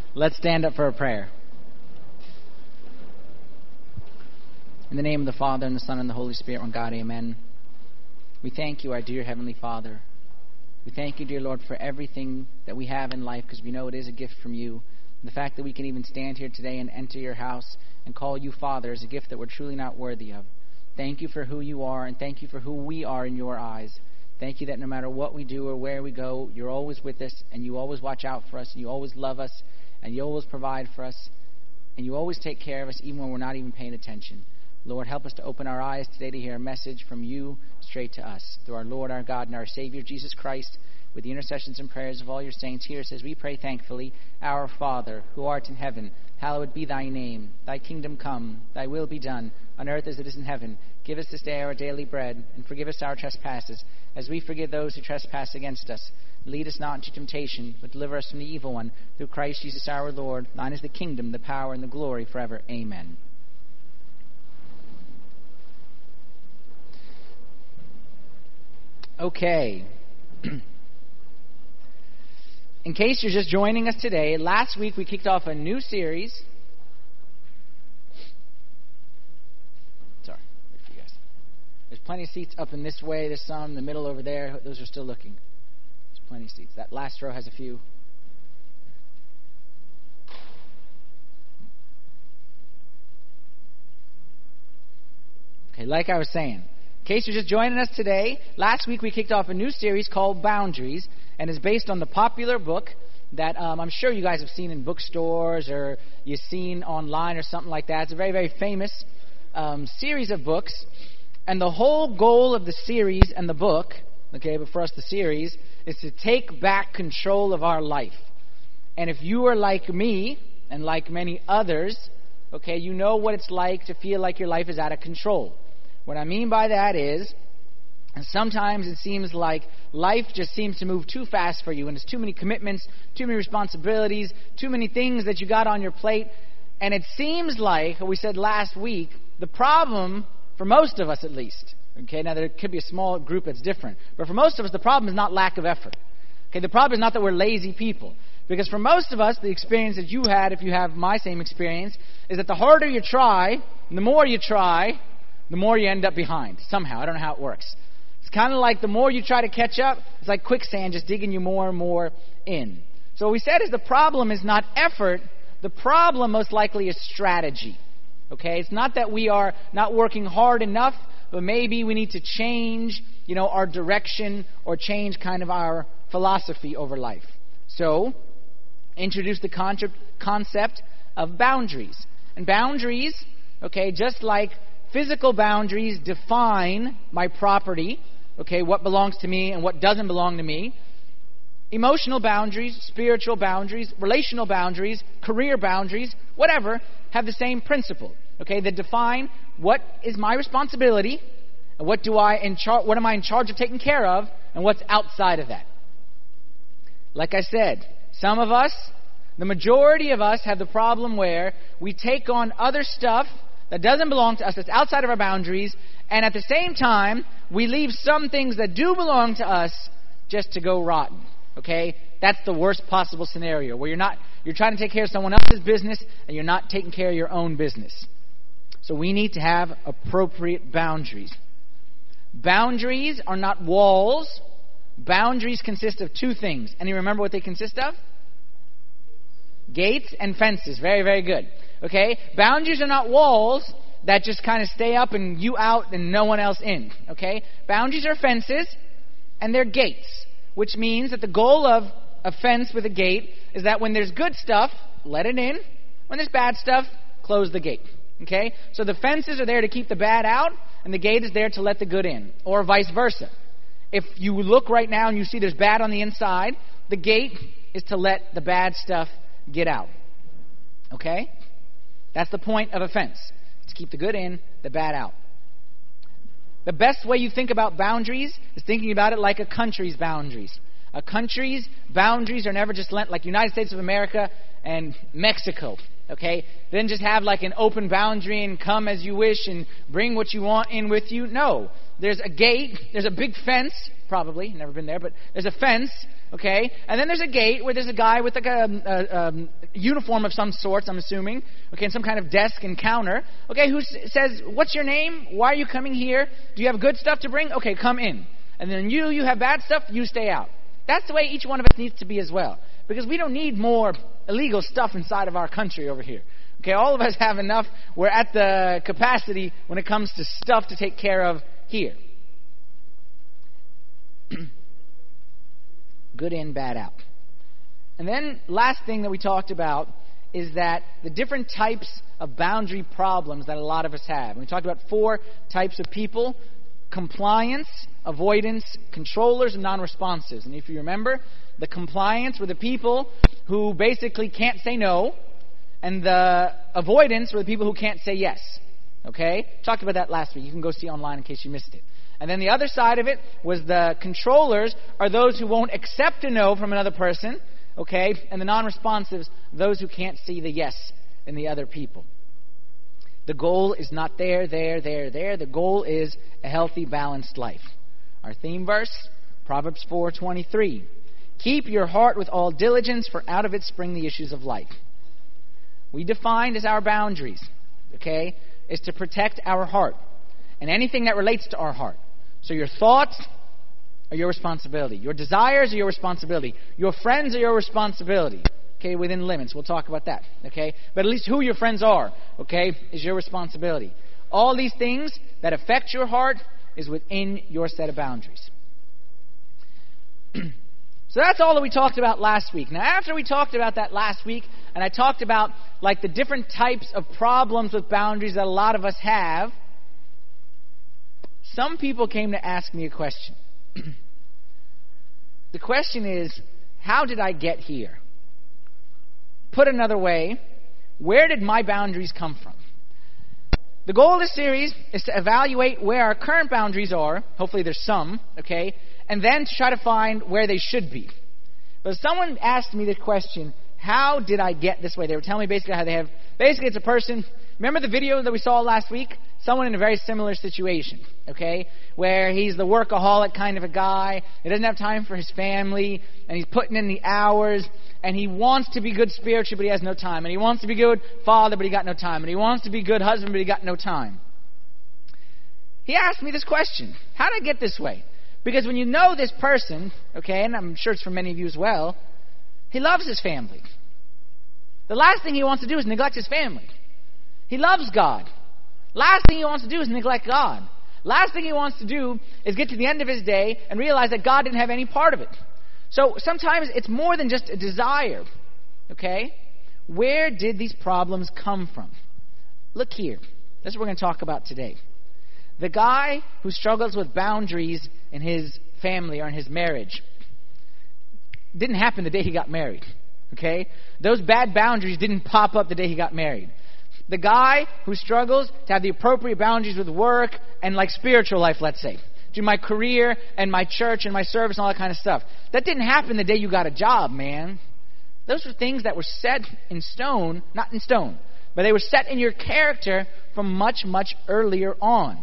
Let's stand up for a prayer. In the name of the Father, and the Son, and the Holy Spirit, one God, amen. We thank you, our dear Heavenly Father. We thank you, dear Lord, for everything that we have in life, because we know it is a gift from you. The fact that we can even stand here today and enter your house and call you Father is a gift that we're truly not worthy of. Thank you for who you are, and thank you for who we are in your eyes. Thank you that no matter what we do or where we go, you're always with us, and you always watch out for us, and you always love us, and you always provide for us, and you always take care of us even when we're not even paying attention. Lord, help us to open our eyes today to hear a message from you straight to us. Through our Lord, our God, and our Savior, Jesus Christ, with the intercessions and prayers of all your saints, hear us as we pray thankfully. Our Father, who art in heaven, hallowed be thy name. Thy kingdom come, thy will be done, on earth as it is in heaven. Give us this day our daily bread, and forgive us our trespasses, as we forgive those who trespass against us. Lead us not into temptation, but deliver us from the evil one. Through Christ Jesus our Lord, thine is the kingdom, the power, and the glory forever. Amen. Okay. In case you're just joining us today, last week we kicked off a new series. Sorry, wait for you guys. There's plenty of seats up in this way. There's some in the middle over there. Those are still looking. There's plenty of seats. That last row has a few. Okay, like I was saying, in case you're just joining us today, last week we kicked off a new series called Boundaries, and is based on the popular book that I'm sure you guys have seen in bookstores or you've seen online or something like that. It's a very, very famous series of books, and the whole goal of the series and the book, okay, but for us the series, is to take back control of our life. And if you are like me, and like many others, okay, you know what it's like to feel like your life is out of control. What I mean by that is, sometimes it seems like life just seems to move too fast for you, and there's too many commitments, too many responsibilities, too many things that you got on your plate. And it seems like, we said last week, the problem, for most of us at least, okay, now there could be a small group that's different, but for most of us, the problem is not lack of effort. Okay, the problem is not that we're lazy people. Because for most of us, the experience that you had, if you have my same experience, is that the harder you try, and the more you try, the more you end up behind. Somehow. I don't know how it works. It's kind of like the more you try to catch up, it's like quicksand just digging you more and more in. So what we said is the problem is not effort. The problem most likely is strategy. Okay? It's not that we are not working hard enough, but maybe we need to change, our direction or change kind of our philosophy over life. So, introduce the concept of boundaries. And boundaries, okay, just like physical boundaries define my property, okay, what belongs to me and what doesn't belong to me. Emotional boundaries, spiritual boundaries, relational boundaries, career boundaries, whatever, have the same principle, okay, that define what is my responsibility and what am I in charge of taking care of, and what's outside of that. Like I said, some of us, the majority of us, have the problem where we take on other stuff that doesn't belong to us, that's outside of our boundaries, and at the same time, we leave some things that do belong to us just to go rotten. Okay? That's the worst possible scenario, where you're trying to take care of someone else's business, and you're not taking care of your own business. So we need to have appropriate boundaries. Boundaries are not walls. Boundaries consist of two things. Any remember what they consist of? Gates and fences. Very, very good. Okay? Boundaries are not walls that just kind of stay up and you out and no one else in. Okay? Boundaries are fences and they're gates, which means that the goal of a fence with a gate is that when there's good stuff, let it in. When there's bad stuff, close the gate. Okay? So the fences are there to keep the bad out, and the gate is there to let the good in, or vice versa. If you look right now and you see there's bad on the inside, the gate is to let the bad stuff get out. Okay? That's the point of a fence. It's to keep the good in, the bad out. The best way you think about boundaries is thinking about it like a country's boundaries. A country's boundaries are never just like United States of America and Mexico. Okay? They didn't just have like an open boundary and come as you wish and bring what you want in with you. No. There's a gate. There's a big fence. Probably. Never been there, but there's a fence. Okay? And then there's a gate where there's a guy with like a uniform of some sorts, I'm assuming. Okay? And some kind of desk and counter. Okay? Who says, what's your name? Why are you coming here? Do you have good stuff to bring? Okay, come in. And then you have bad stuff, you stay out. That's the way each one of us needs to be as well. Because we don't need more illegal stuff inside of our country over here. Okay, all of us have enough. We're at the capacity when it comes to stuff to take care of here. Good in, bad out. And then last thing that we talked about is that the different types of boundary problems that a lot of us have. And we talked about 4 types of people: compliance, avoidance, controllers, and non-responsives. And if you remember, the compliance were the people who basically can't say no, and the avoidance were the people who can't say yes. Okay? Talked about that last week. You can go see online in case you missed it. And then the other side of it was the controllers are those who won't accept a no from another person. Okay? And the non-responsives, those who can't see the yes in the other people. The goal is not there. The goal is a healthy, balanced life. Our theme verse, Proverbs 4:23. Keep your heart with all diligence, for out of it spring the issues of life. We defined as our boundaries, okay, is to protect our heart and anything that relates to our heart. So your thoughts are your responsibility. Your desires are your responsibility. Your friends are your responsibility. Okay, within limits. We'll talk about that. Okay? But at least who your friends are, okay, is your responsibility. All these things that affect your heart is within your set of boundaries. So that's all that we talked about last week. Now, after we talked about that last week, and I talked about like the different types of problems with boundaries that a lot of us have, some people came to ask me a question. The question is, how did I get here? Put another way, where did my boundaries come from? The goal of this series is to evaluate where our current boundaries are. Hopefully there's some, okay? And then to try to find where they should be. But someone asked me the question, how did I get this way? They were telling me basically how they have... Basically, it's a person... Remember the video that we saw last week? Someone in a very similar situation, okay? Where he's the workaholic kind of a guy. He doesn't have time for his family. And he's putting in the hours. And he wants to be good spiritually, but he has no time. And he wants to be good father, but he got no time. And he wants to be good husband, but he got no time. He asked me this question. How did I get this way? Because when you know this person, okay, and I'm sure it's for many of you as well, he loves his family. The last thing he wants to do is neglect his family. He loves God. Last thing he wants to do is neglect God. Last thing he wants to do is get to the end of his day and realize that God didn't have any part of it. So sometimes it's more than just a desire. Okay? Where did these problems come from? Look here. That's what we're going to talk about today. The guy who struggles with boundaries in his family or in his marriage didn't happen the day he got married. Okay? Those bad boundaries didn't pop up the day he got married. The guy who struggles to have the appropriate boundaries with work and like spiritual life, let's say. To my career and my church and my service and all that kind of stuff. That didn't happen the day you got a job, man. Those were things that were set in stone, not in stone, but they were set in your character from much, much earlier on.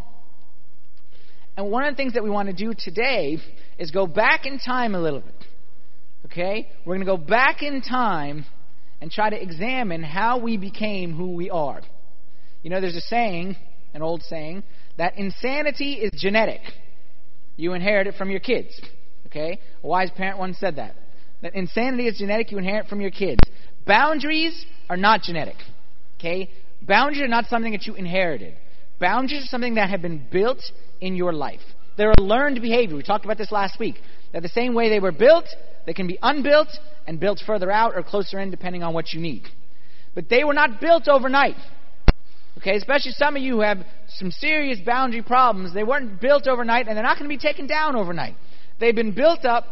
And one of the things that we want to do today is go back in time a little bit. Okay? We're going to go back in time and try to examine how we became who we are. You know, there's a saying, an old saying, that insanity is genetic. You inherit it from your kids. Okay? A wise parent once said that. That insanity is genetic, you inherit from your kids. Boundaries are not genetic. Okay? Boundaries are not something that you inherited. Boundaries are something that have been built in your life. They're a learned behavior. We talked about this last week. That the same way they were built, they can be unbuilt and built further out or closer in depending on what you need. But they were not built overnight. Okay, especially some of you who have some serious boundary problems. They weren't built overnight and they're not going to be taken down overnight. They've been built up,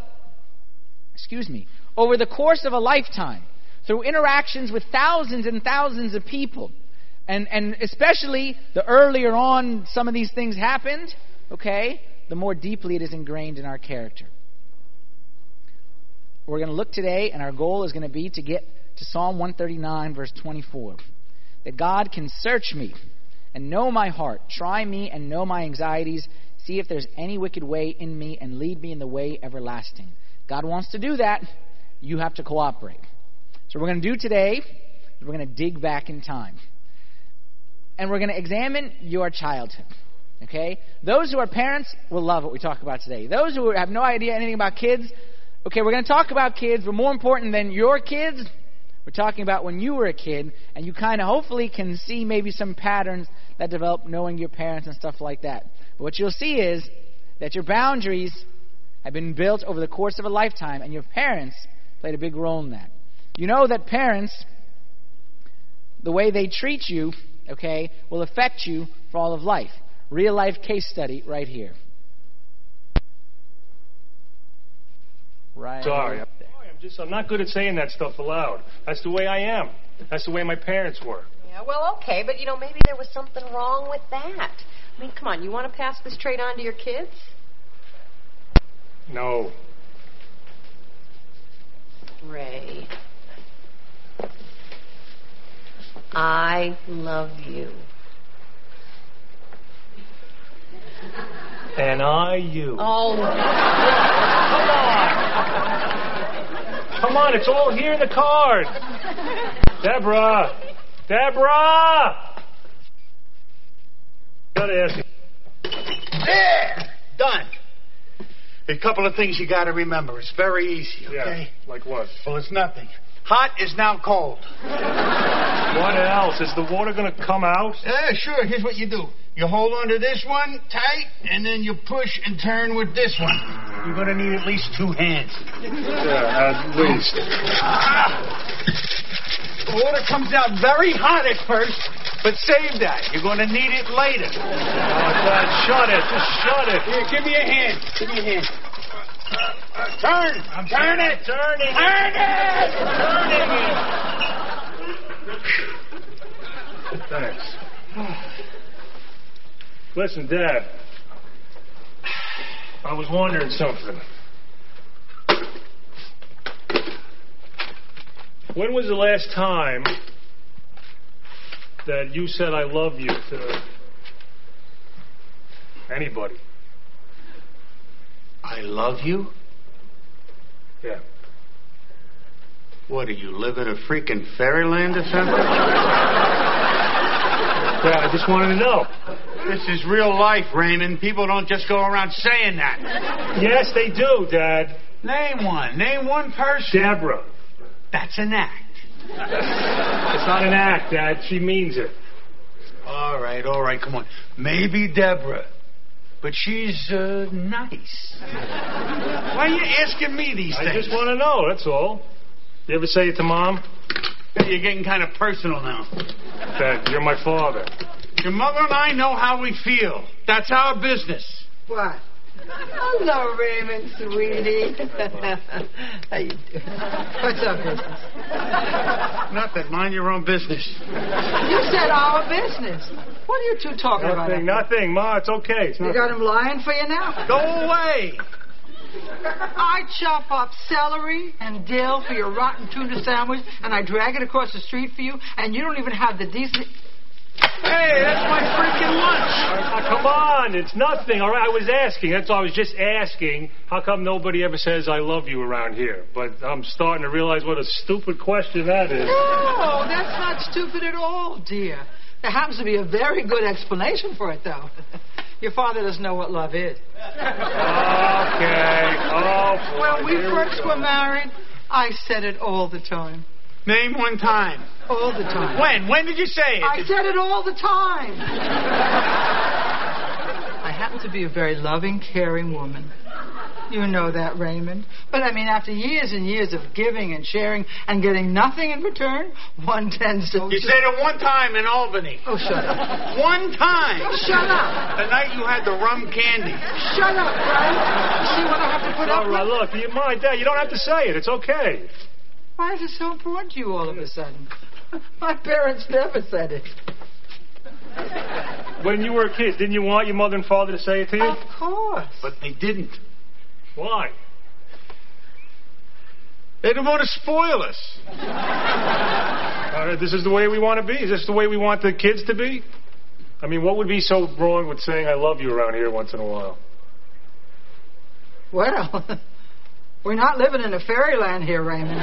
over the course of a lifetime through interactions with thousands and thousands of people. And especially the earlier on some of these things happened, okay, the more deeply it is ingrained in our character. we're going to look today, and our goal is going to be to get to Psalm 139, verse 24. That God can search me and know my heart, try me and know my anxieties, see if there's any wicked way in me, and lead me in the way everlasting. God wants to do that. You have to cooperate. So what we're going to do today is we're going to dig back in time. And we're going to examine your childhood. Okay? Those who are parents will love what we talk about today. Those who have no idea anything about kids, okay, we're going to talk about kids, but more important than your kids, we're talking about when you were a kid, and you kind of hopefully can see maybe some patterns that develop knowing your parents and stuff like that. But what you'll see is that your boundaries have been built over the course of a lifetime, and your parents played a big role in that. You know that parents, the way they treat you, okay, will affect you for all of life. Real life case study right here. Right. Sorry. I'm not good at saying that stuff aloud. That's the way I am. That's the way my parents were. Yeah, well, okay, but, maybe there was something wrong with that. I mean, come on, you want to pass this trait on to your kids? No. Ray, I love you. And I you. Oh, Come on, it's all here in the card. Deborah! Gotta ask you. There! Done. A couple of things you gotta remember. It's very easy, okay? Yeah, like what? Well, it's nothing. Hot is now cold. What else? Is the water gonna come out? Yeah, sure. Here's what you do. You hold on to this one tight, and then you push and turn with this one. You're gonna need at least 2 hands. Yeah, at least. The water comes out very hot at first, but save that. You're gonna need it later. Oh, Dad, shut it. Just shut it. Here, give me a hand. Give me a hand. Turn. I'm turning it. Turning it. Thanks. Listen, Dad. I was wondering something. When was the last time that you said I love you to anybody? I love you? Yeah. What, do you live in a freaking fairyland or something? Yeah, I just wanted to know. This is real life, Raymond. People don't just go around saying that. Yes, they do, Dad. Name one. Name one person. Deborah. That's an act. It's not an act, Dad. She means it. All right, come on. Maybe Deborah. But she's nice. Why are you asking me these things? I just want to know, that's all. You ever say it to Mom? You're getting kind of personal now. Dad, you're my father. Your mother and I know how we feel. That's our business. What? Hello, Raymond, sweetie. How you doing? What's our business? Nothing. Mind your own business. You said our business. What are you two talking about? Nothing, Ma. It's okay. It's you got him lying for you now? Go away. I chop up celery and dill for your rotten tuna sandwich, and I drag it across the street for you, and you don't even have the decency. Hey, that's my freaking lunch. Come on, it's nothing. All right, I was asking. That's all. I was just asking. How come nobody ever says I love you around here? But I'm starting to realize what a stupid question that is. No, that's not stupid at all, dear. There happens to be a very good explanation for it, though. Your father doesn't know what love is. Okay. Oh, boy. When we first were married, I said it all the time. Name one time. All the time. When? When did you say it? I said it all the time. I happen to be a very loving, caring woman. You know that, Raymond. But, after years and years of giving and sharing and getting nothing in return, one tends to... You said it one time in Albany. Oh, shut up. One time. Oh, shut up. The night you had the rum candy. Shut up, right? You see what I have to put up with? Look, Dad, you don't have to say it. It's okay. Why is it so important to you all of a sudden? My parents never said it. When you were a kid, didn't you want your mother and father to say it to you? Of course. But they didn't. Why? They didn't want to spoil us. This is the way we want to be? Is this the way we want the kids to be? I mean, what would be so wrong with saying I love you around here once in a while? Well, we're not living in a fairyland here, Raymond.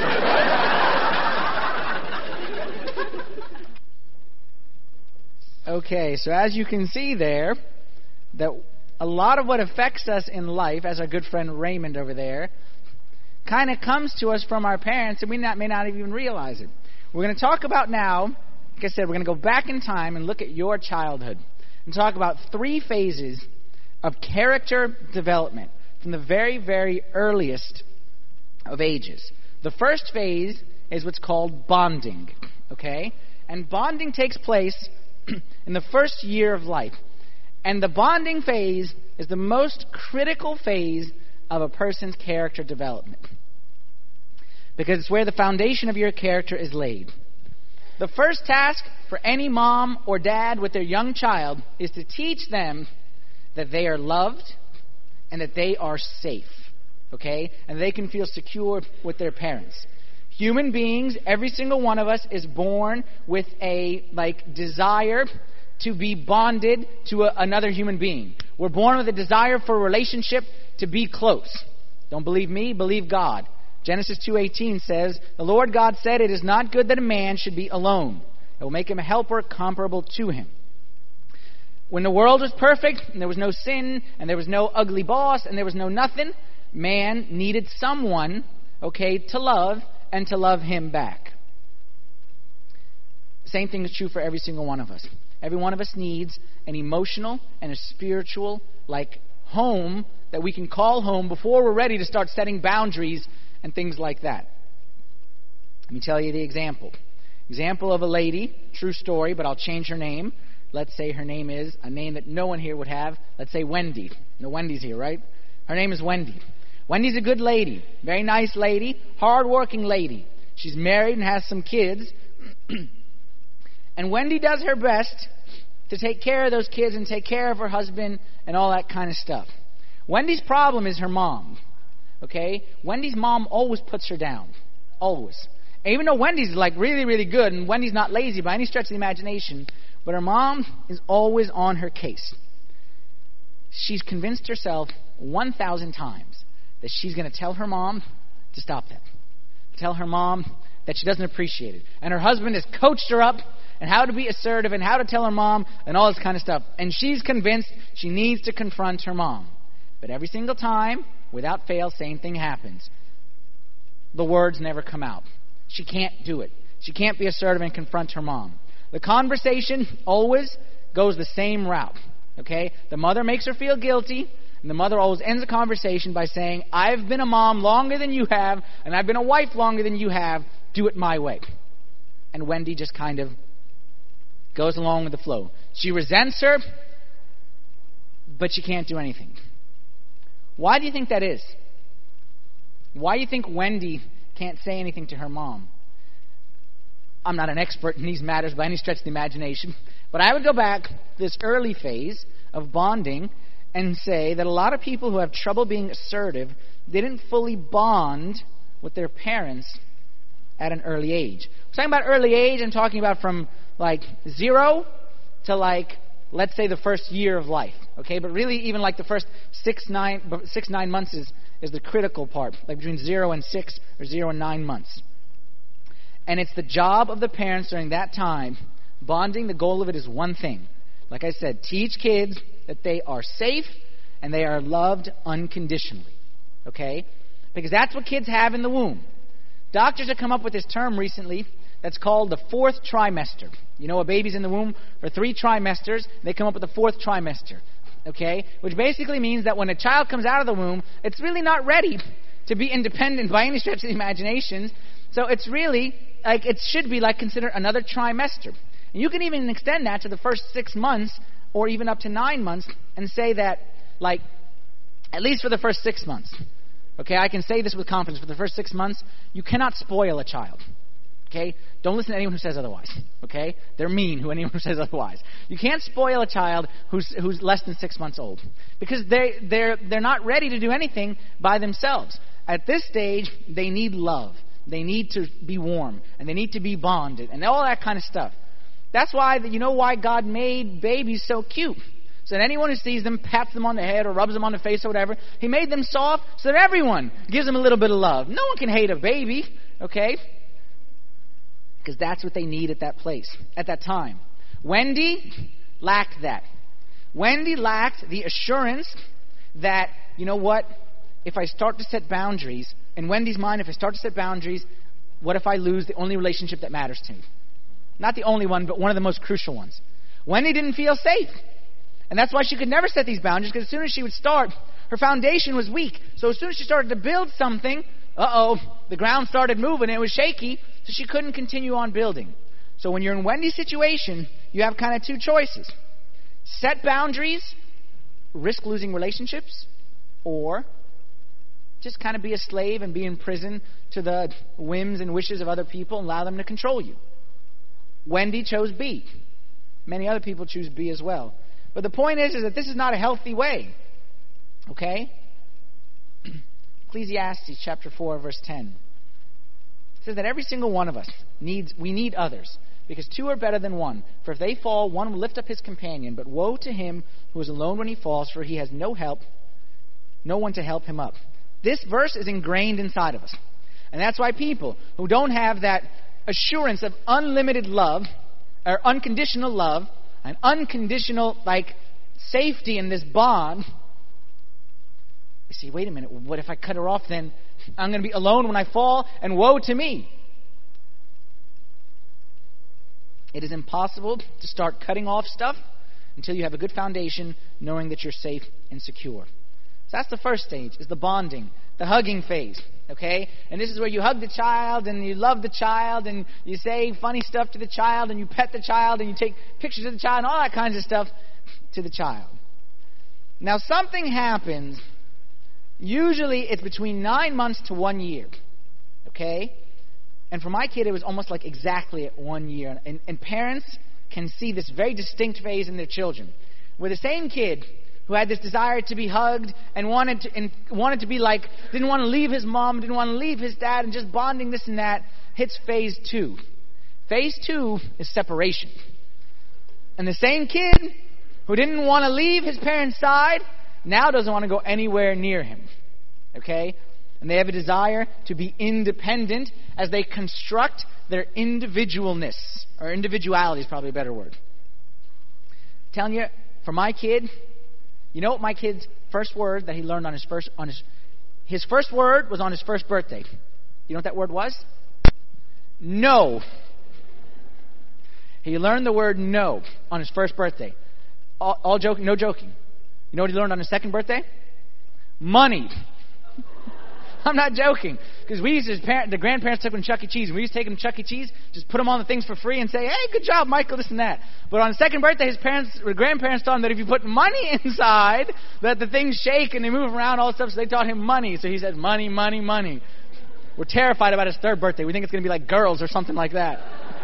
Okay, so as you can see there, that a lot of what affects us in life, as our good friend Raymond over there, kind of comes to us from our parents, and we may not even realize it. We're going to talk about now, like I said, we're going to go back in time and look at your childhood and talk about 3 phases of character development from the very, very earliest of ages. The first phase is what's called bonding, okay? And bonding takes place in the first year of life. And the bonding phase is the most critical phase of a person's character development, because it's where the foundation of your character is laid. The first task for any mom or dad with their young child is to teach them that they are loved and that they are safe, okay? And they can feel secure with their parents. Human beings, every single one of us is born with a desire to be bonded to another human being. We're born with a desire for a relationship, to be close. Don't believe me? Believe God. Genesis 2:18 says, "The Lord God said, it is not good that a man should be alone. It will make him a helper comparable to him." When the world was perfect, and there was no sin, and there was no ugly boss, and there was no nothing, man needed someone, okay, to love, and to love him back. Same thing is true for every single one of us. Every one of us needs an emotional and a spiritual, home that we can call home before we're ready to start setting boundaries and things like that. Let me tell you the example. Example of a lady, true story, but I'll change her name. Let's say her name is a name that no one here would have. Let's say Wendy. No Wendy's here, right? Her name is Wendy. Wendy's a good lady, very nice lady, hard-working lady. She's married and has some kids. And Wendy does her best to take care of those kids and take care of her husband and all that kind of stuff. Wendy's problem is her mom. Okay? Wendy's mom always puts her down. Always. And even though Wendy's really, really good, and Wendy's not lazy by any stretch of the imagination, but her mom is always on her case. She's convinced herself 1,000 times that she's going to tell her mom to stop that. Tell her mom that she doesn't appreciate it. And her husband has coached her up and how to be assertive and how to tell her mom and all this kind of stuff. And she's convinced she needs to confront her mom. But every single time, without fail, same thing happens. The words never come out. She can't do it. She can't be assertive and confront her mom. The conversation always goes the same route. Okay? The mother makes her feel guilty, and the mother always ends the conversation by saying, "I've been a mom longer than you have, and I've been a wife longer than you have. Do it my way." And Wendy just kind of goes along with the flow. She resents her, but she can't do anything. Why do you think that is? Why do you think Wendy can't say anything to her mom? I'm not an expert in these matters by any stretch of the imagination, but I would go back to this early phase of bonding and say that a lot of people who have trouble being assertive, they didn't fully bond with their parents at an early age. I'm talking about early age, I'm talking about from 0 to let's say the first year of life. Okay, but really even the first 6-9 months is the critical part, between 0 and 6 or 0 and 9 months. And it's the job of the parents during that time, bonding, the goal of it is one thing. Like I said, teach kids that they are safe and they are loved unconditionally. Okay? Because that's what kids have in the womb. Doctors have come up with this term recently that's called the 4th trimester. You know, a baby's in the womb for 3 trimesters. They come up with the 4th trimester. Okay? Which basically means that when a child comes out of the womb, it's really not ready to be independent by any stretch of the imagination. So it's really, it should be considered another trimester. And you can even extend that to the first 6 months or even up to 9 months and say that, at least for the first 6 months. Okay, I can say this with confidence. For the first 6 months, you cannot spoil a child. Okay? Don't listen to anyone who says otherwise. Okay? They're mean, anyone who says otherwise. You can't spoil a child who's less than 6 months old. Because they're not ready to do anything by themselves. At this stage, they need love. They need to be warm, and they need to be bonded, and all that kind of stuff. That's why, why God made babies so cute. So that anyone who sees them pats them on the head or rubs them on the face or whatever. He made them soft so that everyone gives them a little bit of love. No one can hate a baby, okay? Because that's what they need at that place, at that time. Wendy lacked that. Wendy lacked the assurance that, if I start to set boundaries, in Wendy's mind, if I start to set boundaries, what if I lose the only relationship that matters to me? Not the only one, but one of the most crucial ones. Wendy didn't feel safe. And that's why she could never set these boundaries, because as soon as she would start, her foundation was weak. So as soon as she started to build something, the ground started moving, and it was shaky, so she couldn't continue on building. So when you're in Wendy's situation, you have kind of two choices. Set boundaries, risk losing relationships, or just kind of be a slave and be in prison to the whims and wishes of other people and allow them to control you. Wendy chose B. Many other people choose B as well. But the point is that this is not a healthy way. Okay? Ecclesiastes chapter 4, verse 10. It says that every single one of us we need others, because two are better than one. For if they fall, one will lift up his companion. But woe to him who is alone when he falls, for he has no one to help him up. This verse is ingrained inside of us. And that's why people who don't have that assurance of unlimited love, or unconditional love, and unconditional, safety in this bond, you see, wait a minute, what if I cut her off then? I'm going to be alone when I fall, and woe to me. It is impossible to start cutting off stuff until you have a good foundation, knowing that you're safe and secure. So that's the first stage, is the bonding, the hugging phase. Okay? And this is where you hug the child, and you love the child, and you say funny stuff to the child, and you pet the child, and you take pictures of the child, and all that kinds of stuff to the child. Now, something happens. Usually, it's between 9 months to 1 year. Okay? And for my kid, it was almost like exactly at 1 year. And parents can see this very distinct phase in their children. Where the same kid who had this desire to be hugged and wanted to be didn't want to leave his mom, didn't want to leave his dad, and just bonding this and that, hits phase 2. Phase 2 is separation. And the same kid who didn't want to leave his parents' side now doesn't want to go anywhere near him. Okay? And they have a desire to be independent as they construct their individualness. Or individuality is probably a better word. I'm telling you, for my kid, you know what my kid's first word that he learned on his first word was on his first birthday. You know what that word was? No. He learned the word no on his first birthday. All joking, no joking. You know what he learned on his second birthday? Money. I'm not joking. Because we used to, the grandparents took him to Chuck E. Cheese. And we used to take him to Chuck E. Cheese, just put him on the things for free and say, hey, good job, Michael, this and that. But on his second birthday, his grandparents taught him that if you put money inside, that the things shake and they move around, all that stuff. So they taught him money. So he said, money, money, money. We're terrified about his third birthday. We think it's going to be like girls or something like that.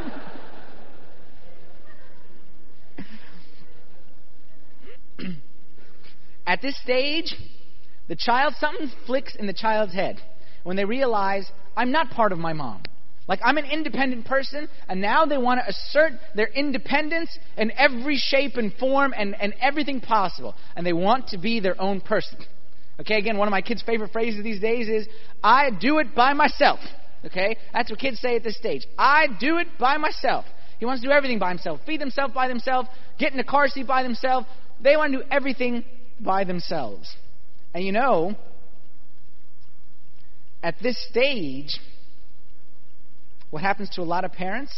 At this stage, something flicks in the child's head when they realize, I'm not part of my mom. I'm an independent person, and now they want to assert their independence in every shape and form and everything possible. And they want to be their own person. Okay, again, one of my kids' favorite phrases these days is, I do it by myself. Okay, that's what kids say at this stage. I do it by myself. He wants to do everything by himself. Feed himself by themselves, get in a car seat by themselves. They want to do everything by themselves. And at this stage, what happens to a lot of parents?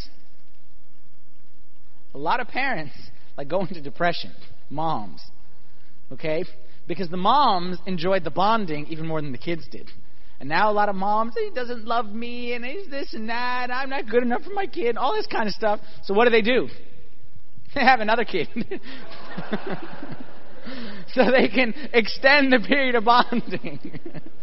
A lot of parents go into depression. Moms. Okay? Because the moms enjoyed the bonding even more than the kids did. And now a lot of moms, he doesn't love me, and he's this and that, I'm not good enough for my kid, all this kind of stuff. So what do? They have another kid. So they can extend the period of bonding.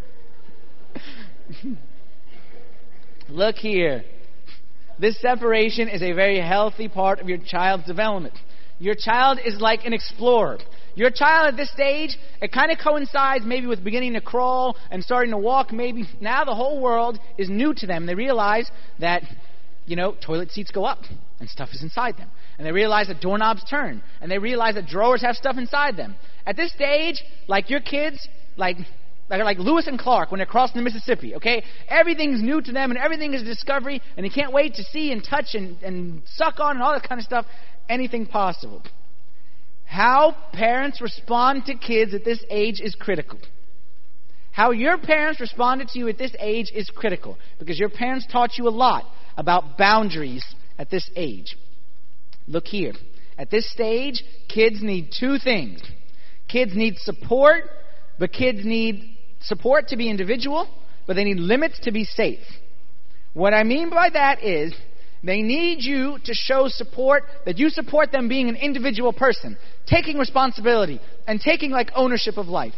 Look here. This separation is a very healthy part of your child's development. Your child is like an explorer. Your child at this stage, it kind of coincides maybe with beginning to crawl and starting to walk. Maybe now the whole world is new to them. They realize that, toilet seats go up and stuff is inside them. And they realize that doorknobs turn. And they realize that drawers have stuff inside them. At this stage, like your kids, like Lewis and Clark when they're crossing the Mississippi, okay? Everything's new to them and everything is a discovery and they can't wait to see and touch and suck on and all that kind of stuff. Anything possible. How parents respond to kids at this age is critical. How your parents responded to you at this age is critical because your parents taught you a lot about boundaries at this age. Look here. At this stage, kids need two things. Kids need support, but kids need support to be individual, but they need limits to be safe. What I mean by that is they need you to show support, that you support them being an individual person, taking responsibility, and taking ownership of life.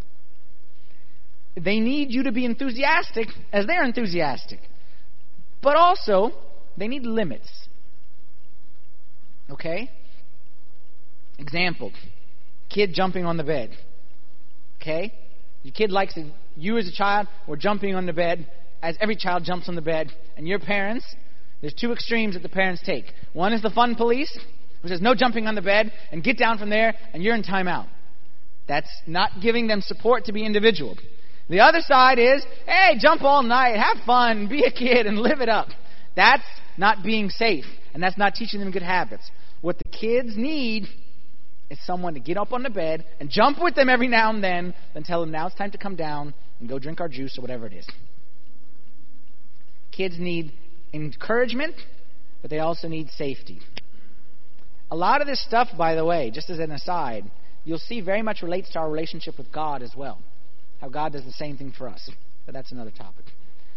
They need you to be enthusiastic as they're enthusiastic. But also, they need limits. Okay? Example. Kid jumping on the bed. Okay? Your kid likes it. You as a child were jumping on the bed as every child jumps on the bed. And your parents, there's two extremes that the parents take. One is the fun police, who says no jumping on the bed and get down from there and you're in timeout. That's not giving them support to be individual. The other side is, hey, jump all night, have fun, be a kid and live it up. That's not being safe and that's not teaching them good habits. What the kids need is someone to get up on the bed and jump with them every now and then tell them now it's time to come down and go drink our juice or whatever it is. Kids need encouragement, but they also need safety. A lot of this stuff, by the way, just as an aside, you'll see very much relates to our relationship with God as well. How God does the same thing for us. But that's another topic.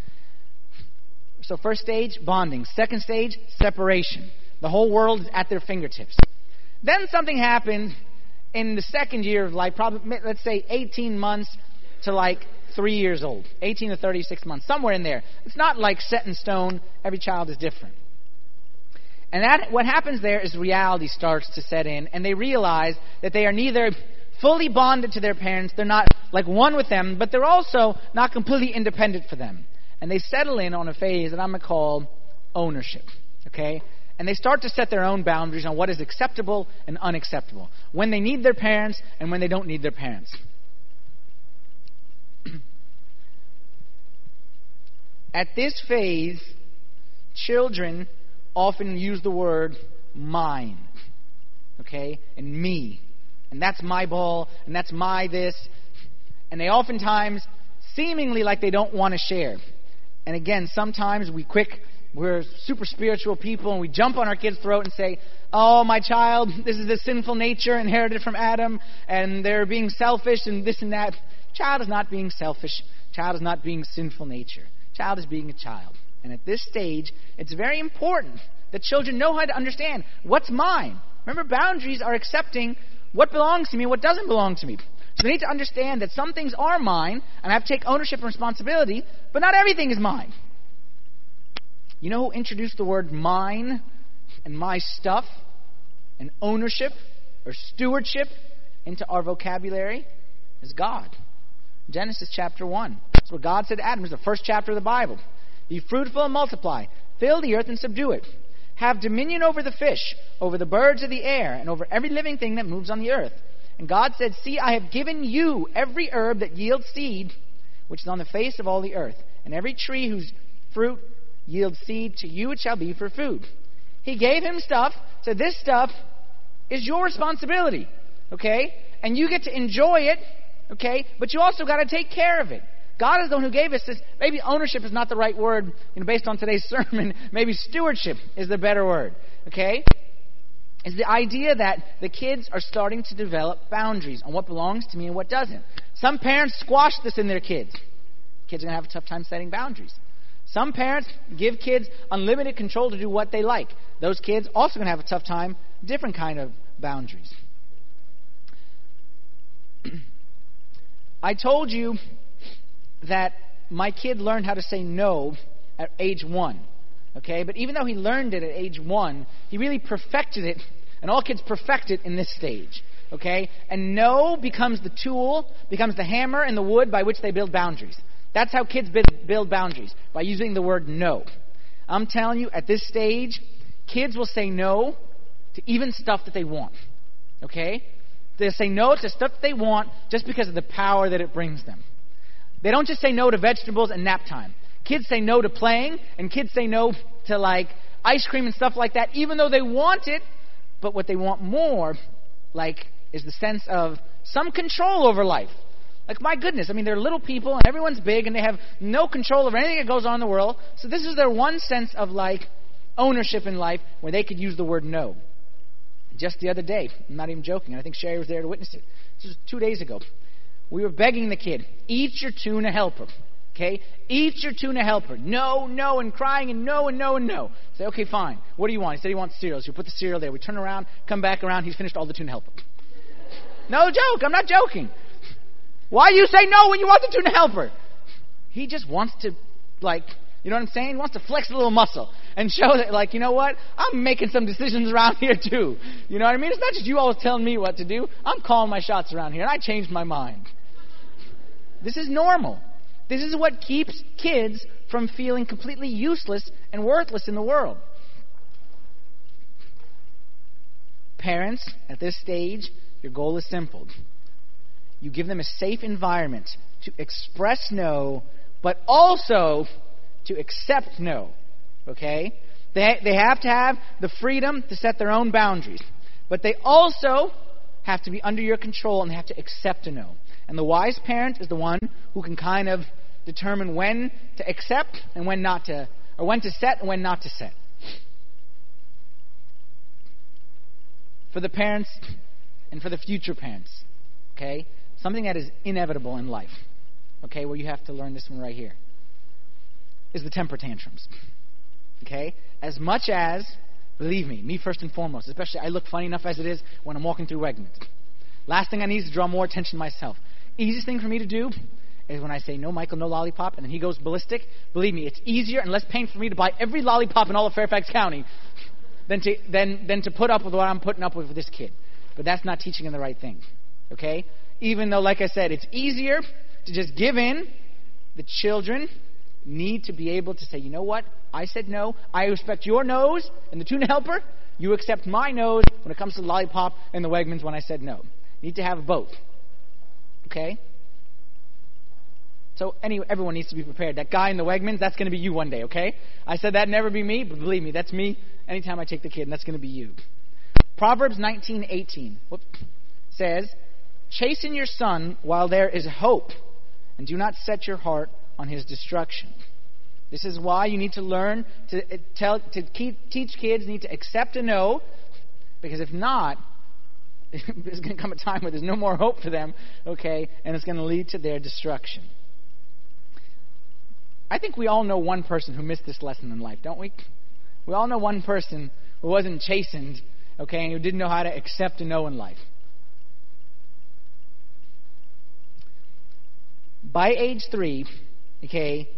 So first stage, bonding. Second stage, separation. The whole world is at their fingertips. Then something happens in the second year of life, probably, let's say 18 months to 3 years old. 18 to 36 months, somewhere in there. It's not set in stone. Every child is different. And what happens there is reality starts to set in, and they realize that they are neither fully bonded to their parents, they're not one with them, but they're also not completely independent for them. And they settle in on a phase that I'm going to call ownership. Okay? And they start to set their own boundaries on what is acceptable and unacceptable. When they need their parents and when they don't need their parents. At this phase, children often use the word mine. Okay? And me. And that's my ball. And that's my this. And they oftentimes seemingly they don't want to share. And again, sometimes we're super spiritual people and we jump on our kid's throat and say, oh, my child, this is the sinful nature inherited from Adam and they're being selfish and this and that. Child is not being selfish. Child is not being sinful nature. Child is being a child. And at this stage, it's very important that children know how to understand what's mine. Remember, boundaries are accepting what belongs to me and what doesn't belong to me. So they need to understand that some things are mine and I have to take ownership and responsibility, but not everything is mine. You know who introduced the word mine and my stuff and ownership or stewardship into our vocabulary? Is God. Genesis chapter 1. That's what God said to Adam. It's the first chapter of the Bible. Be fruitful and multiply. Fill the earth and subdue it. Have dominion over the fish, over the birds of the air, and over every living thing that moves on the earth. And God said, see, I have given you every herb that yields seed, which is on the face of all the earth, and every tree whose fruit yields seed, to you it shall be for food. He gave him stuff, said this stuff is your responsibility, okay? And you get to enjoy it, okay? But you also got to take care of it. God is the one who gave us this. Maybe ownership is not the right word, based on today's sermon. Maybe stewardship is the better word, okay? Is the idea that the kids are starting to develop boundaries on what belongs to me and what doesn't. Some parents squash this in their kids. Kids are going to have a tough time setting boundaries. Some parents give kids unlimited control to do what they like. Those kids also going to have a tough time, different kind of boundaries. I told you that my kid learned how to say no at age 1. Okay, but even though he learned it at age 1, he really perfected it, and all kids perfect it in this stage. Okay? And no becomes the tool, becomes the hammer and the wood by which they build boundaries. That's how kids build boundaries, by using the word no. I'm telling you, at this stage, kids will say no to even stuff that they want. Okay? They'll say no to stuff that they want just because of the power that it brings them. They don't just say no to vegetables and nap time. Kids say no to playing, and kids say no to like ice cream and stuff like that, even though they want it. But what they want more, like, is the sense of some control over life. Like, my goodness, I mean, they're little people, and everyone's big, and they have no control over anything that goes on in the world. So this is their one sense of, like, ownership in life where they could use the word no. Just the other day, I'm not even joking, and I think Sherry was there to witness it. This was 2 days ago. We were begging the kid, eat your tuna helper. Okay? Eat your tuna helper. No, no, and crying, and no, and no, and no. Say, okay, fine. What do you want? He said he wants cereal. So we put the cereal there. We turn around, come back around. He's finished all the tuna helper. No joke. I'm not joking. Why do you say no when you want the tuna helper? He just wants to, like, you know what I'm saying? He wants to flex a little muscle and show that, like, you know what? I'm making some decisions around here, too. You know what I mean? It's not just you always telling me what to do. I'm calling my shots around here, and I changed my mind. This is normal. This is what keeps kids from feeling completely useless and worthless in the world. Parents, at this stage, your goal is simple. You give them a safe environment to express no, but also to accept no. Okay? They have to have the freedom to set their own boundaries. But they also have to be under your control and they have to accept a no. And the wise parent is the one who can kind of determine when to accept and when not to, or when to set and when not to set. For the parents and for the future parents, okay, something that is inevitable in life, okay, well, you have to learn this one right here, is the temper tantrums. Okay? As much as, believe me first and foremost, especially I look funny enough as it is when I'm walking through Wegmans. Last thing I need is to draw more attention to myself. Easiest thing for me to do is when I say, no, Michael, no lollipop, and then he goes ballistic. Believe me, it's easier and less painful for me to buy every lollipop in all of Fairfax County than to put up with what I'm putting up with this kid. But that's not teaching him the right thing. Okay? Even though, like I said, it's easier to just give in, the children need to be able to say, you know what? I said no. I respect your no's and the tuna helper. You accept my no's when it comes to the lollipop and the Wegmans when I said no. You need to have both. Okay? So anyway, everyone needs to be prepared. That guy in the Wegmans, that's going to be you one day, okay? I said that'd never be me, but believe me, that's me anytime I take the kid, and that's going to be you. Proverbs 19:18 says, chasten your son while there is hope, and do not set your heart on his destruction. This is why you need to learn to teach kids, need to accept a no, because if not, there's going to come a time where there's no more hope for them, okay, and it's going to lead to their destruction. I think we all know one person who missed this lesson in life, don't we? We all know one person who wasn't chastened, okay, and who didn't know how to accept a no in life. By age 3, okay,